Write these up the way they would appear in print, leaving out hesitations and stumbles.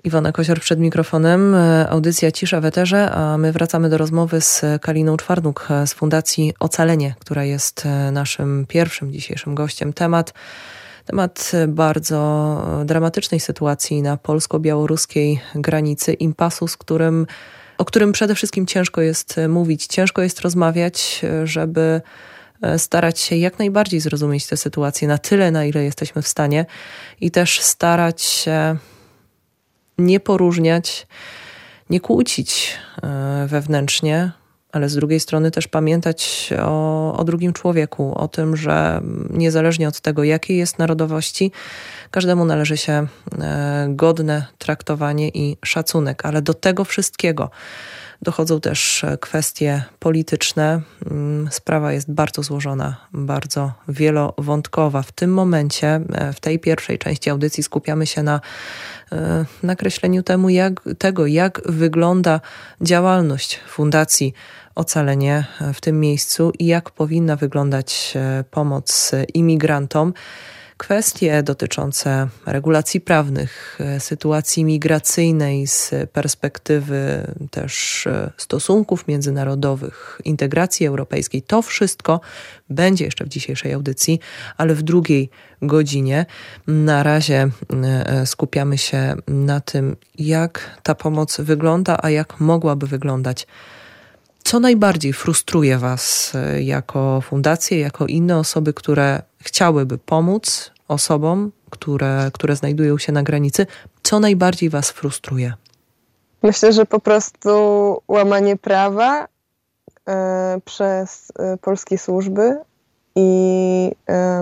Iwona Kozior przed mikrofonem, audycja Cisza w eterze, a my wracamy do rozmowy z Kaliną Czwarnuk z Fundacji Ocalenie, która jest naszym pierwszym dzisiejszym gościem. Temat bardzo dramatycznej sytuacji na polsko-białoruskiej granicy, impasu, o którym przede wszystkim ciężko jest mówić, ciężko jest rozmawiać, żeby starać się jak najbardziej zrozumieć tę sytuację na tyle, na ile jesteśmy w stanie i też starać się nie poróżniać, nie kłócić wewnętrznie, ale z drugiej strony też pamiętać o drugim człowieku, o tym, że niezależnie od tego, jakiej jest narodowości, każdemu należy się godne traktowanie i szacunek, ale do tego wszystkiego dochodzą też kwestie polityczne. Sprawa jest bardzo złożona, bardzo wielowątkowa. W tym momencie, w tej pierwszej części audycji skupiamy się na nakreśleniu tego, jak wygląda działalność Fundacji Ocalenie w tym miejscu i jak powinna wyglądać pomoc imigrantom. Kwestie dotyczące regulacji prawnych, sytuacji migracyjnej z perspektywy też stosunków międzynarodowych, integracji europejskiej, to wszystko będzie jeszcze w dzisiejszej audycji, ale w drugiej godzinie. Na razie skupiamy się na tym, jak ta pomoc wygląda, a jak mogłaby wyglądać. Co najbardziej frustruje Was jako fundację, jako inne osoby, które chciałyby pomóc osobom, które znajdują się na granicy? Co najbardziej Was frustruje? Myślę, że po prostu łamanie prawa przez polskie służby i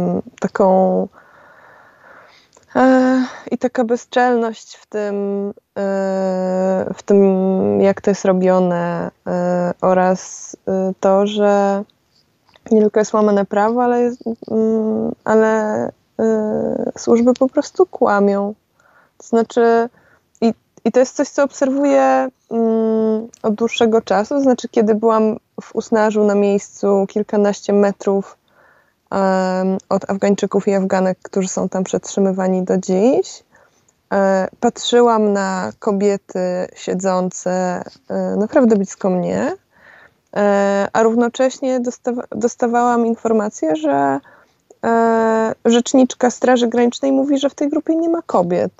taka bezczelność w tym, jak to jest robione, oraz to, że nie tylko jest łamane prawo, ale służby po prostu kłamią. To znaczy, i to jest coś, co obserwuję od dłuższego czasu. To znaczy, kiedy byłam w Usnarzu na miejscu kilkanaście metrów od Afgańczyków i Afganek, którzy są tam przetrzymywani do dziś, patrzyłam na kobiety siedzące naprawdę blisko mnie, a równocześnie dostawałam informację, że rzeczniczka Straży Granicznej mówi, że w tej grupie nie ma kobiet.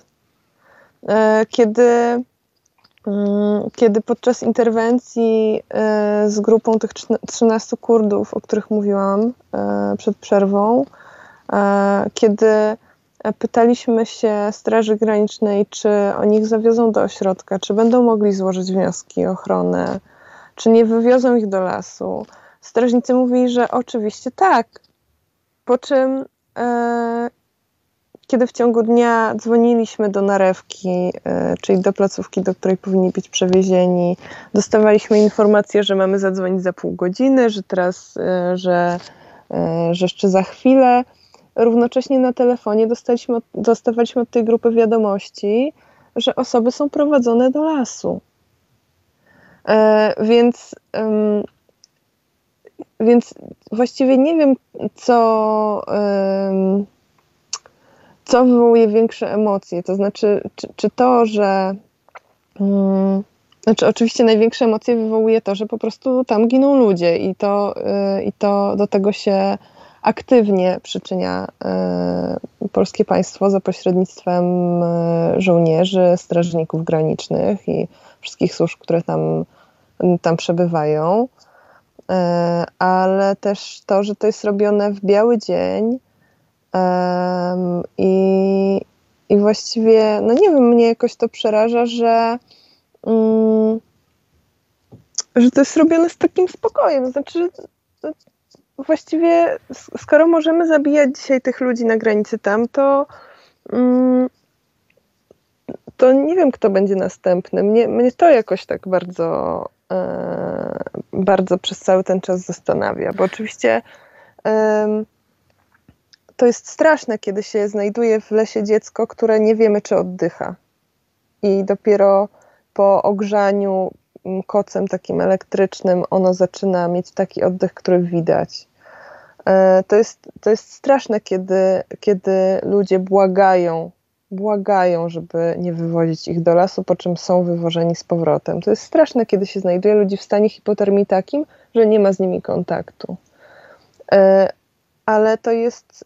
Kiedy podczas interwencji z grupą tych 13 Kurdów, o których mówiłam przed przerwą, kiedy pytaliśmy się Straży Granicznej, czy oni ich zawiozą do ośrodka, czy będą mogli złożyć wnioski o ochronę, czy nie wywiozą ich do lasu, strażnicy mówili, że oczywiście tak. Po czym kiedy w ciągu dnia dzwoniliśmy do narewki, czyli do placówki, do której powinni być przewiezieni, dostawaliśmy informację, że mamy zadzwonić za pół godziny, że teraz, że jeszcze za chwilę. Równocześnie na telefonie dostawaliśmy od tej grupy wiadomości, że osoby są prowadzone do lasu. Więc właściwie nie wiem, co wywołuje większe emocje. To znaczy, czy to, że... Znaczy, oczywiście największe emocje wywołuje to, że po prostu tam giną ludzie i to do tego się aktywnie przyczynia polskie państwo za pośrednictwem żołnierzy, strażników granicznych i wszystkich służb, które tam przebywają. Ale też to, że to jest robione w biały dzień i właściwie, no nie wiem, mnie jakoś to przeraża, że to jest robione z takim spokojem. Znaczy, właściwie skoro możemy zabijać dzisiaj tych ludzi na granicy tam, to nie wiem, kto będzie następny. Mnie to jakoś tak bardzo przez cały ten czas zastanawia, bo oczywiście to jest straszne, kiedy się znajduje w lesie dziecko, które nie wiemy, czy oddycha. I dopiero po ogrzaniu kocem takim elektrycznym ono zaczyna mieć taki oddech, który widać. To jest straszne, kiedy ludzie błagają błagają, żeby nie wywozić ich do lasu, po czym są wywożeni z powrotem. To jest straszne, kiedy się znajduje ludzi w stanie hipotermii takim, że nie ma z nimi kontaktu. Ale to jest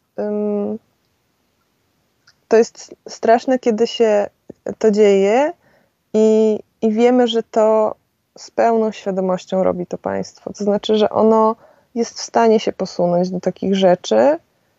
straszne, kiedy się to dzieje i wiemy, że to z pełną świadomością robi to państwo. To znaczy, że ono jest w stanie się posunąć do takich rzeczy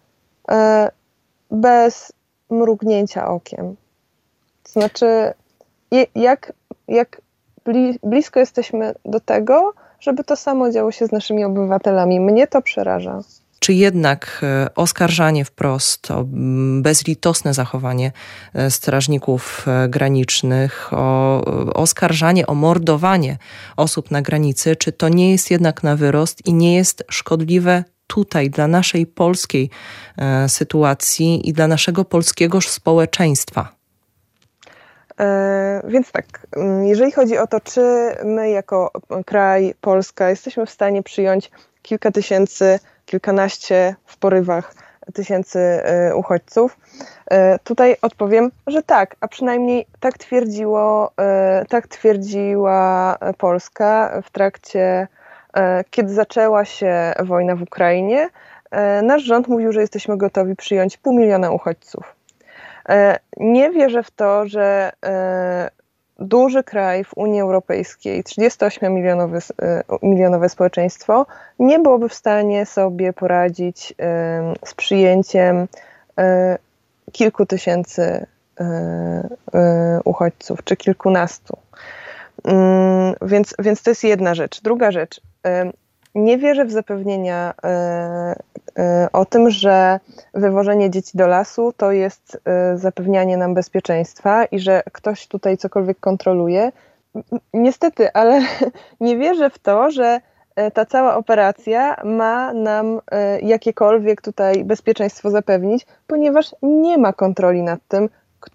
bez mrugnięcia okiem. To znaczy, jak blisko jesteśmy do tego, żeby to samo działo się z naszymi obywatelami. Mnie to przeraża. Czy jednak oskarżanie wprost o bezlitosne zachowanie strażników granicznych, o oskarżanie o mordowanie osób na granicy, czy to nie jest jednak na wyrost i nie jest szkodliwe tutaj dla naszej polskiej sytuacji i dla naszego polskiego społeczeństwa? Więc tak, jeżeli chodzi o to, czy my jako kraj, Polska, jesteśmy w stanie przyjąć kilka tysięcy, kilkanaście w porywach tysięcy uchodźców, tutaj odpowiem, że tak, a przynajmniej tak twierdziła Polska w trakcie, kiedy zaczęła się wojna w Ukrainie. Nasz rząd mówił, że jesteśmy gotowi przyjąć 500 000 uchodźców. Nie wierzę w to, że duży kraj w Unii Europejskiej, 38-milionowe społeczeństwo, nie byłoby w stanie sobie poradzić z przyjęciem kilku tysięcy uchodźców, czy kilkunastu. Więc to jest jedna rzecz. Druga rzecz. Nie wierzę w zapewnienia o tym, że wywożenie dzieci do lasu to jest zapewnianie nam bezpieczeństwa i że ktoś tutaj cokolwiek kontroluje. Niestety, ale nie wierzę w to, że ta cała operacja ma nam jakiekolwiek tutaj bezpieczeństwo zapewnić, ponieważ nie ma kontroli nad tym,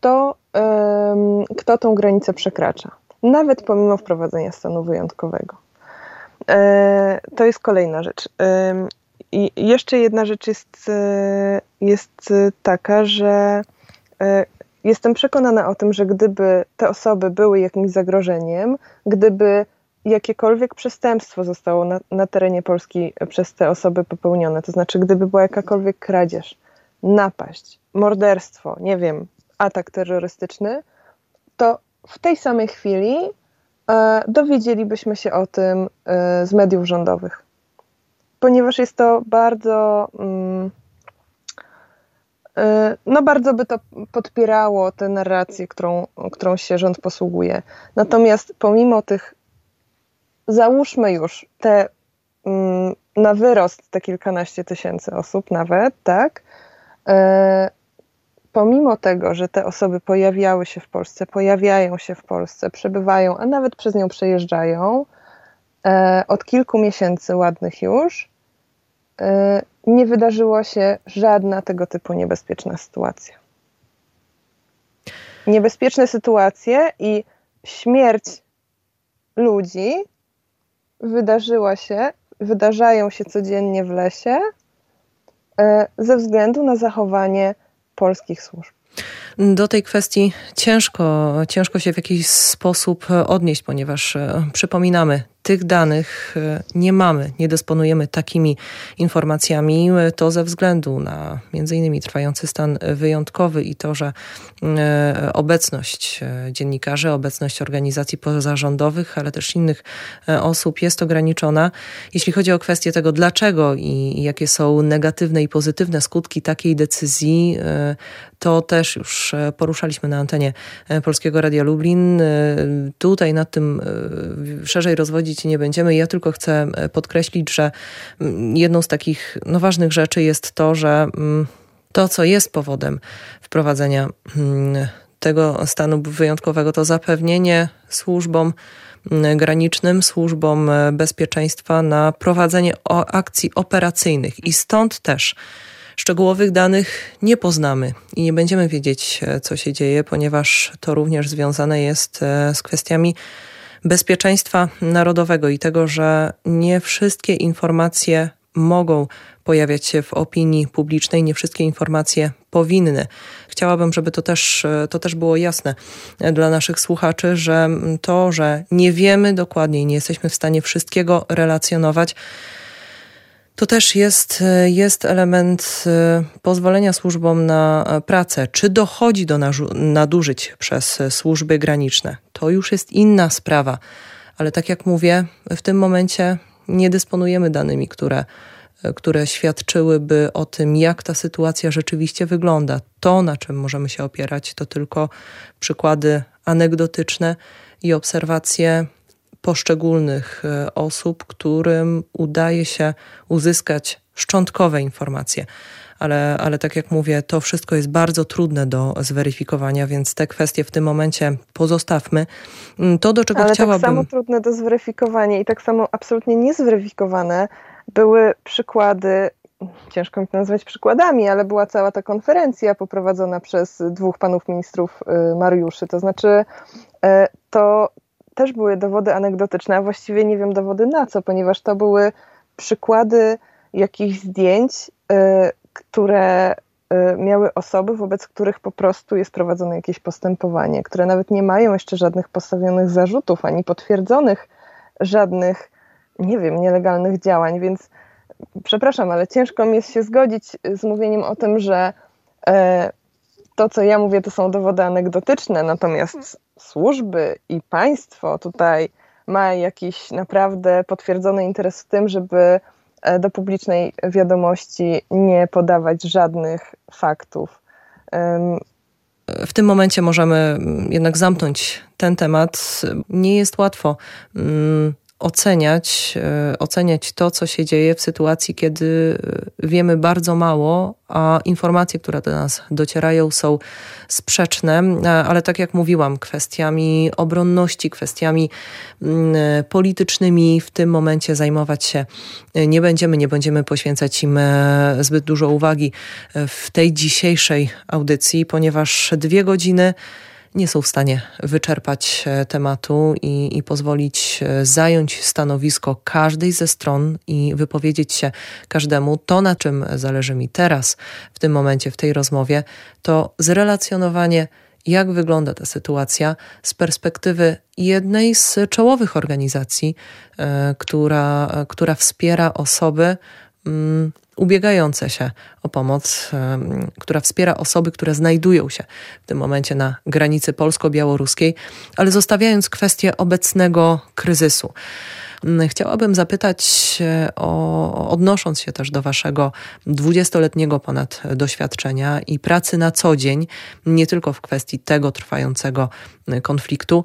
kto tą granicę przekracza. Nawet pomimo wprowadzenia stanu wyjątkowego. To jest kolejna rzecz. I jeszcze jedna rzecz jest taka, że jestem przekonana o tym, że gdyby te osoby były jakimś zagrożeniem, gdyby jakiekolwiek przestępstwo zostało na terenie Polski przez te osoby popełnione, to znaczy gdyby była jakakolwiek kradzież, napaść, morderstwo, nie wiem, atak terrorystyczny, to w tej samej chwili dowiedzielibyśmy się o tym z mediów rządowych. Ponieważ jest to bardzo, bardzo by to podpierało tę narrację, którą się rząd posługuje. Natomiast pomimo tych, załóżmy już na wyrost te kilkanaście tysięcy osób nawet, tak, pomimo tego, że te osoby pojawiają się w Polsce, przebywają, a nawet przez nią przejeżdżają, od kilku miesięcy ładnych już, nie wydarzyło się żadna tego typu niebezpieczna sytuacja. Niebezpieczne sytuacje i śmierć ludzi wydarzają się codziennie w lesie ze względu na zachowanie polskich służb. Do tej kwestii ciężko się w jakiś sposób odnieść, ponieważ przypominamy, tych danych nie mamy, nie dysponujemy takimi informacjami. To ze względu na między innymi trwający stan wyjątkowy i to, że obecność dziennikarzy, obecność organizacji pozarządowych, ale też innych osób jest ograniczona. Jeśli chodzi o kwestię tego, dlaczego i jakie są negatywne i pozytywne skutki takiej decyzji, to też już poruszaliśmy na antenie Polskiego Radia Lublin. Tutaj nad tym szerzej rozwodzić nie będziemy. Ja tylko chcę podkreślić, że jedną z takich ważnych rzeczy jest to, że to, co jest powodem wprowadzenia tego stanu wyjątkowego, to zapewnienie służbom granicznym, służbom bezpieczeństwa na prowadzenie akcji operacyjnych. I stąd też szczegółowych danych nie poznamy i nie będziemy wiedzieć, co się dzieje, ponieważ to również związane jest z kwestiami bezpieczeństwa narodowego i tego, że nie wszystkie informacje mogą pojawiać się w opinii publicznej, nie wszystkie informacje powinny. chciałabym, żeby to też było jasne dla naszych słuchaczy, że to, że nie wiemy dokładnie i nie jesteśmy w stanie wszystkiego relacjonować, to też jest element pozwolenia służbom na pracę. Czy dochodzi do nadużyć przez służby graniczne? To już jest inna sprawa. Ale tak jak mówię, w tym momencie nie dysponujemy danymi, które świadczyłyby o tym, jak ta sytuacja rzeczywiście wygląda. To, na czym możemy się opierać, to tylko przykłady anegdotyczne i obserwacje poszczególnych osób, którym udaje się uzyskać szczątkowe informacje. Ale tak jak mówię, to wszystko jest bardzo trudne do zweryfikowania, więc te kwestie w tym momencie pozostawmy. To, do czego chciałabym... tak samo trudne do zweryfikowania i tak samo absolutnie niezweryfikowane były przykłady, ciężko mi to nazwać przykładami, ale była cała ta konferencja poprowadzona przez 2 panów ministrów Mariuszy. To znaczy, to też były dowody anegdotyczne, a właściwie nie wiem dowody na co, ponieważ to były przykłady jakichś zdjęć, które miały osoby, wobec których po prostu jest prowadzone jakieś postępowanie, które nawet nie mają jeszcze żadnych postawionych zarzutów, ani potwierdzonych żadnych, nie wiem, nielegalnych działań, więc przepraszam, ale ciężko mi jest się zgodzić z mówieniem o tym, że to, co ja mówię, to są dowody anegdotyczne, natomiast służby i państwo tutaj ma jakiś naprawdę potwierdzony interes w tym, żeby do publicznej wiadomości nie podawać żadnych faktów. W tym momencie możemy jednak zamknąć ten temat. Nie jest łatwo oceniać to, co się dzieje w sytuacji, kiedy wiemy bardzo mało, a informacje, które do nas docierają, są sprzeczne, ale tak jak mówiłam, kwestiami obronności, kwestiami politycznymi w tym momencie zajmować się nie będziemy poświęcać im zbyt dużo uwagi w tej dzisiejszej audycji, ponieważ 2 godziny nie są w stanie wyczerpać tematu i pozwolić zająć stanowisko każdej ze stron i wypowiedzieć się każdemu. To, na czym zależy mi teraz, w tym momencie, w tej rozmowie, to zrelacjonowanie, jak wygląda ta sytuacja z perspektywy jednej z czołowych organizacji, która wspiera osoby ubiegające się o pomoc, która wspiera osoby, które znajdują się w tym momencie na granicy polsko-białoruskiej, ale zostawiając kwestię obecnego kryzysu. Chciałabym zapytać, odnosząc się też do waszego 20-letniego ponad doświadczenia i pracy na co dzień, nie tylko w kwestii tego trwającego konfliktu,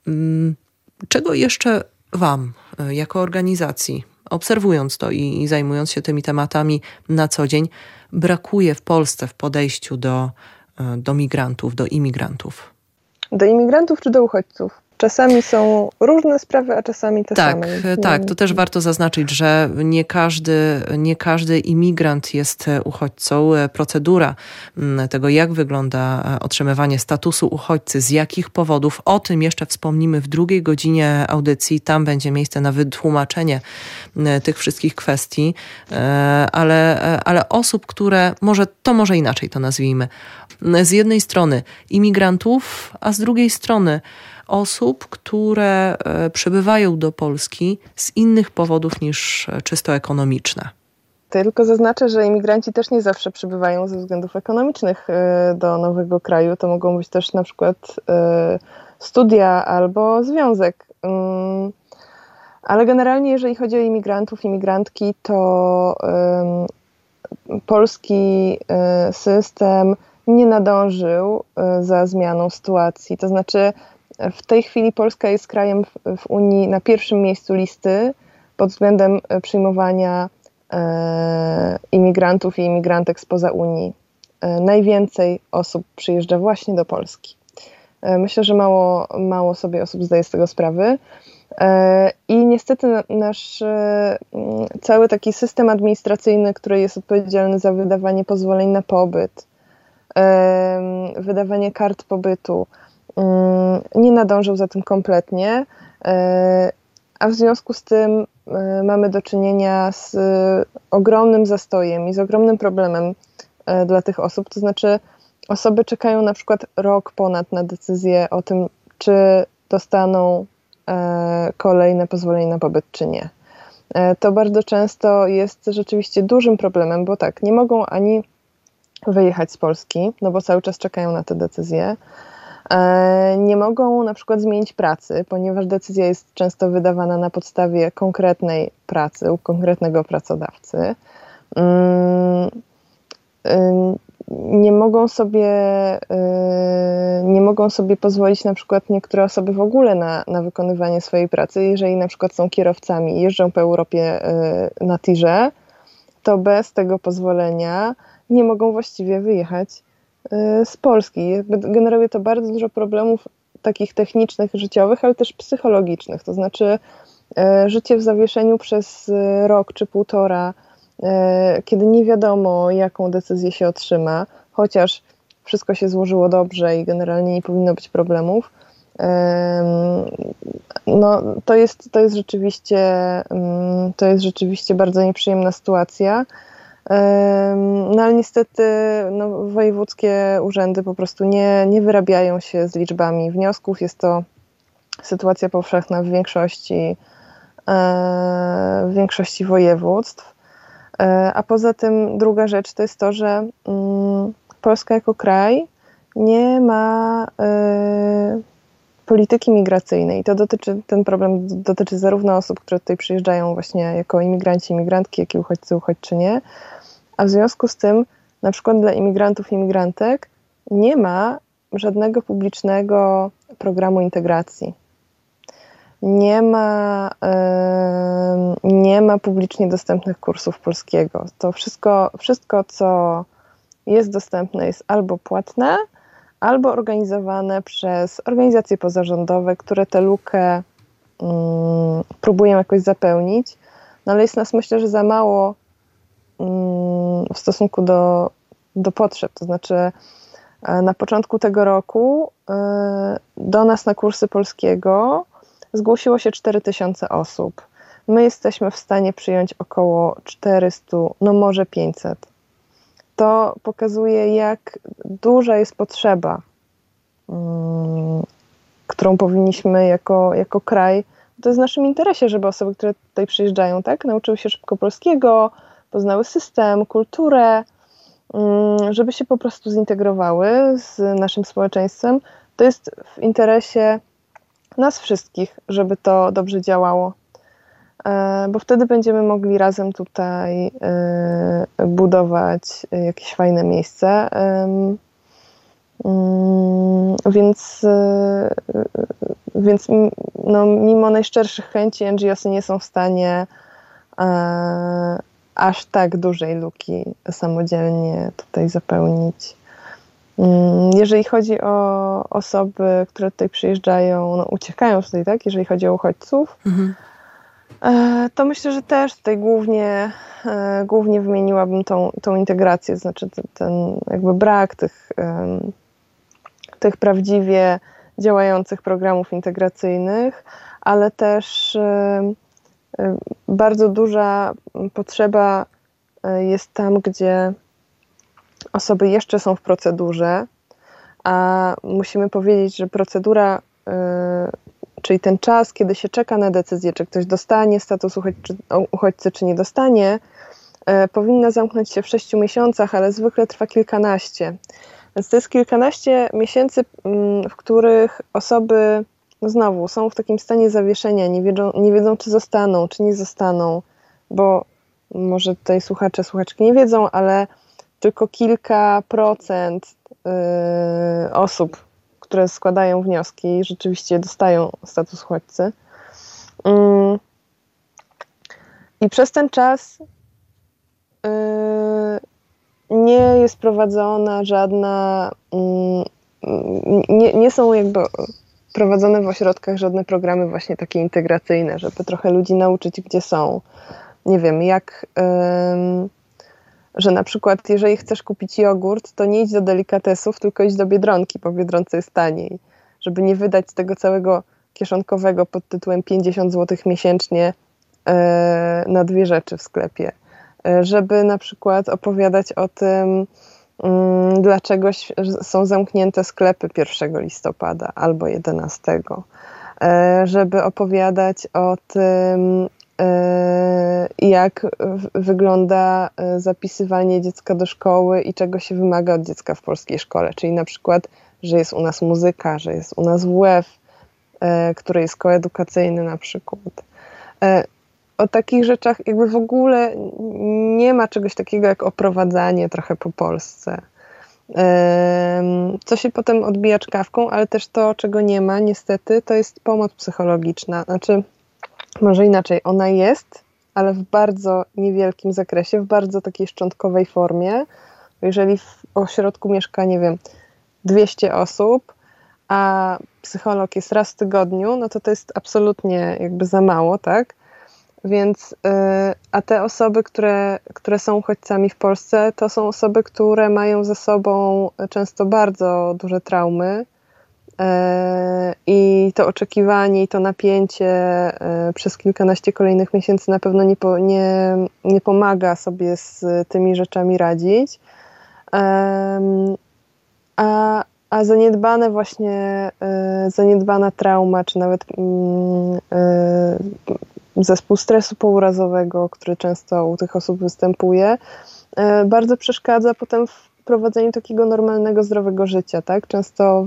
czego jeszcze wam, jako organizacji, obserwując to i zajmując się tymi tematami na co dzień, brakuje w Polsce w podejściu do migrantów, do imigrantów? Do imigrantów czy do uchodźców? Czasami są różne sprawy, a czasami te same. Tak, to też warto zaznaczyć, że nie każdy imigrant jest uchodźcą. Procedura tego, jak wygląda otrzymywanie statusu uchodźcy, z jakich powodów, o tym jeszcze wspomnimy w 2 godzinie audycji. Tam będzie miejsce na wytłumaczenie tych wszystkich kwestii, ale osób, które, może inaczej to nazwijmy, z jednej strony imigrantów, a z drugiej strony osób, które przybywają do Polski z innych powodów niż czysto ekonomiczne. To ja tylko zaznaczę, że imigranci też nie zawsze przybywają ze względów ekonomicznych do nowego kraju. To mogą być też na przykład studia albo związek. Ale generalnie, jeżeli chodzi o imigrantów, imigrantki, to polski system nie nadążył za zmianą sytuacji. To znaczy, w tej chwili Polska jest krajem w Unii na pierwszym miejscu listy pod względem przyjmowania imigrantów i imigrantek spoza Unii. Najwięcej osób przyjeżdża właśnie do Polski. Myślę, że mało sobie osób zdaje z tego sprawy. I niestety nasz cały taki system administracyjny, który jest odpowiedzialny za wydawanie pozwoleń na pobyt, wydawanie kart pobytu, nie nadążył za tym kompletnie, a w związku z tym mamy do czynienia z ogromnym zastojem i z ogromnym problemem dla tych osób. To znaczy osoby czekają na przykład rok ponad na decyzję o tym, czy dostaną kolejne pozwolenie na pobyt, czy nie. To bardzo często jest rzeczywiście dużym problemem, bo tak, nie mogą ani wyjechać z Polski, no bo cały czas czekają na tę decyzję. Nie mogą na przykład zmienić pracy, ponieważ decyzja jest często wydawana na podstawie konkretnej pracy u konkretnego pracodawcy. Nie mogą sobie pozwolić na przykład niektóre osoby w ogóle na wykonywanie swojej pracy. Jeżeli na przykład są kierowcami i jeżdżą po Europie na tirze, to bez tego pozwolenia nie mogą właściwie wyjechać z Polski. Generuje to bardzo dużo problemów takich technicznych, życiowych, ale też psychologicznych. To znaczy życie w zawieszeniu przez rok czy półtora, kiedy nie wiadomo, jaką decyzję się otrzyma, chociaż wszystko się złożyło dobrze i generalnie nie powinno być problemów, no, to jest rzeczywiście bardzo nieprzyjemna sytuacja. No ale niestety wojewódzkie urzędy po prostu nie wyrabiają się z liczbami wniosków. Jest to sytuacja powszechna w większości województw. A poza tym druga rzecz to jest to, że Polska jako kraj nie ma polityki migracyjnej. Ten problem dotyczy zarówno osób, które tutaj przyjeżdżają właśnie jako imigranci, imigrantki, jak i uchodźcy, uchodźczynie, a w związku z tym na przykład dla imigrantów i imigrantek nie ma żadnego publicznego programu integracji. Nie ma publicznie dostępnych kursów polskiego. To wszystko, co jest dostępne, jest albo płatne, albo organizowane przez organizacje pozarządowe, które tę lukę próbują jakoś zapełnić. No ale jest nas, myślę, że za mało w stosunku do potrzeb. To znaczy na początku tego roku do nas na kursy polskiego zgłosiło się 4000 osób. My jesteśmy w stanie przyjąć około 400, no może 500. To pokazuje, jak duża jest potrzeba, którą powinniśmy jako kraj, to jest w naszym interesie, żeby osoby, które tutaj przyjeżdżają, tak, nauczyły się szybko polskiego, poznały system, kulturę, żeby się po prostu zintegrowały z naszym społeczeństwem. To jest w interesie nas wszystkich, żeby to dobrze działało, bo wtedy będziemy mogli razem tutaj budować jakieś fajne miejsce. Więc no, mimo najszczerszych chęci NGO-sy nie są w stanie aż tak dużej luki samodzielnie tutaj zapełnić. Jeżeli chodzi o osoby, które tutaj przyjeżdżają, no uciekają tutaj, tak? Jeżeli chodzi o uchodźców, to myślę, że też tutaj głównie wymieniłabym tą integrację, to znaczy ten jakby brak tych prawdziwie działających programów integracyjnych, ale też bardzo duża potrzeba jest tam, gdzie osoby jeszcze są w procedurze, a musimy powiedzieć, że procedura, czyli ten czas, kiedy się czeka na decyzję, czy ktoś dostanie status uchodźcy, czy nie dostanie, powinna zamknąć się w 6 miesiącach, ale zwykle trwa kilkanaście. Więc to jest kilkanaście miesięcy, w których osoby znowu są w takim stanie zawieszenia, nie wiedzą, czy zostaną, czy nie zostaną, bo może tutaj słuchacze, słuchaczki nie wiedzą, ale tylko kilka procent osób, które składają wnioski, rzeczywiście dostają status uchodźcy. I przez ten czas nie jest prowadzona żadna, nie są jakby prowadzone w ośrodkach żadne programy właśnie takie integracyjne, żeby trochę ludzi nauczyć, gdzie są. Nie wiem, że na przykład jeżeli chcesz kupić jogurt, to nie idź do delikatesów, tylko idź do Biedronki, bo w Biedronce jest taniej. Żeby nie wydać tego całego kieszonkowego pod tytułem 50 zł miesięcznie na 2 rzeczy w sklepie. Żeby na przykład opowiadać o tym, dlaczego są zamknięte sklepy 1 listopada albo 11, żeby opowiadać o tym, jak wygląda zapisywanie dziecka do szkoły i czego się wymaga od dziecka w polskiej szkole. Czyli na przykład, że jest u nas muzyka, że jest u nas WF, który jest koedukacyjny na przykład. O takich rzeczach jakby w ogóle nie ma czegoś takiego jak oprowadzanie trochę po Polsce. Co się potem odbija czkawką, ale też to, czego nie ma niestety, to jest pomoc psychologiczna. Znaczy, może inaczej, ona jest, ale w bardzo niewielkim zakresie, w bardzo takiej szczątkowej formie. Jeżeli w ośrodku mieszka, nie wiem, 200 osób, a psycholog jest raz w tygodniu, no to jest absolutnie jakby za mało, tak? Więc, a te osoby, które są uchodźcami w Polsce, to są osoby, które mają ze sobą często bardzo duże traumy i to oczekiwanie i to napięcie przez kilkanaście kolejnych miesięcy na pewno nie pomaga sobie z tymi rzeczami radzić. A zaniedbana trauma, czy nawet zespół stresu pourazowego, który często u tych osób występuje, bardzo przeszkadza potem w prowadzeniu takiego normalnego, zdrowego życia, tak? Często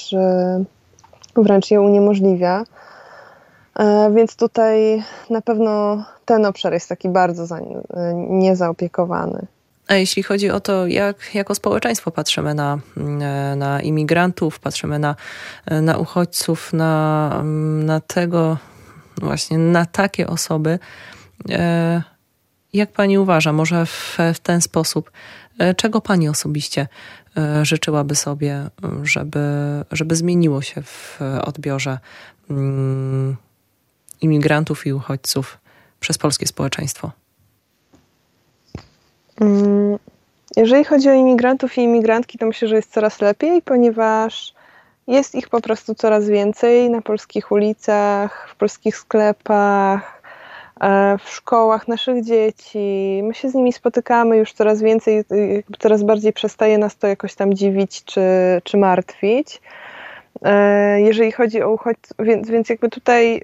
wręcz je uniemożliwia. Więc tutaj na pewno ten obszar jest taki bardzo niezaopiekowany. A jeśli chodzi o to, jak jako społeczeństwo patrzymy na imigrantów, patrzymy na uchodźców, na tego, właśnie na takie osoby, jak pani uważa, może w ten sposób, czego pani osobiście życzyłaby sobie, żeby zmieniło się w odbiorze imigrantów i uchodźców przez polskie społeczeństwo? Jeżeli chodzi o imigrantów i imigrantki, to myślę, że jest coraz lepiej, ponieważ jest ich po prostu coraz więcej na polskich ulicach, w polskich sklepach, w szkołach naszych dzieci. My się z nimi spotykamy już coraz więcej, coraz bardziej przestaje nas to jakoś tam dziwić czy martwić. Jeżeli chodzi o uchodźców, więc jakby tutaj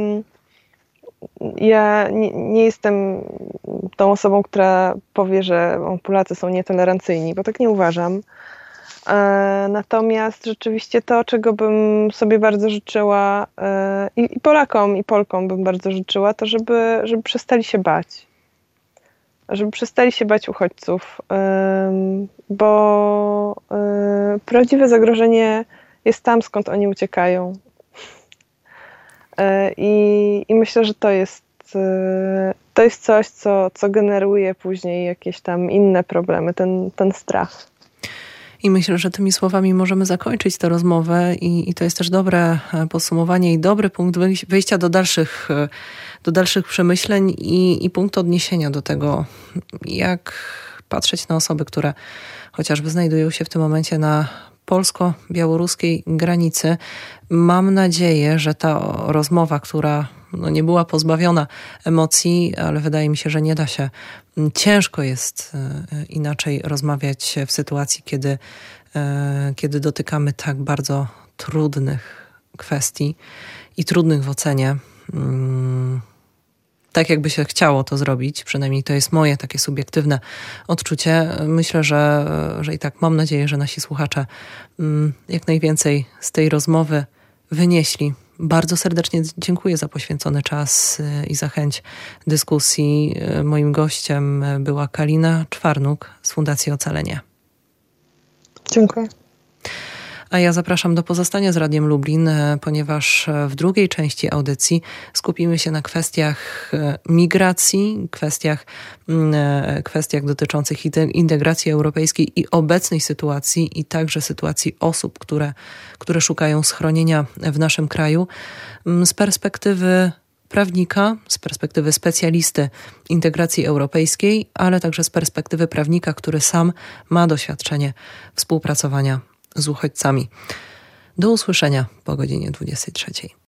ja nie jestem tą osobą, która powie, że Polacy są nietolerancyjni, bo tak nie uważam. Natomiast rzeczywiście to, czego bym sobie bardzo życzyła i Polakom, i Polkom bym bardzo życzyła, to żeby przestali się bać. Żeby przestali się bać uchodźców, bo prawdziwe zagrożenie jest tam, skąd oni uciekają. I myślę, że to jest coś, co generuje później jakieś tam inne problemy, ten strach. I myślę, że tymi słowami możemy zakończyć tę rozmowę i to jest też dobre podsumowanie i dobry punkt wyjścia do dalszych przemyśleń i punkt odniesienia do tego, jak patrzeć na osoby, które chociażby znajdują się w tym momencie na polsko-białoruskiej granicy. Mam nadzieję, że ta rozmowa, która nie była pozbawiona emocji, ale wydaje mi się, że nie da się. Ciężko jest inaczej rozmawiać w sytuacji, kiedy dotykamy tak bardzo trudnych kwestii i trudnych w ocenie. Tak jakby się chciało to zrobić, przynajmniej to jest moje takie subiektywne odczucie. Myślę, że i tak mam nadzieję, że nasi słuchacze jak najwięcej z tej rozmowy wynieśli. Bardzo serdecznie dziękuję za poświęcony czas i za chęć dyskusji. Moim gościem była Kalina Czwarnuk z Fundacji Ocalenie. Dziękuję. A ja zapraszam do pozostania z Radiem Lublin, ponieważ w drugiej części audycji skupimy się na kwestiach migracji, kwestiach dotyczących integracji europejskiej i obecnej sytuacji i także sytuacji osób, które szukają schronienia w naszym kraju z perspektywy prawnika, z perspektywy specjalisty integracji europejskiej, ale także z perspektywy prawnika, który sam ma doświadczenie współpracowania z uchodźcami. Do usłyszenia po godzinie 23.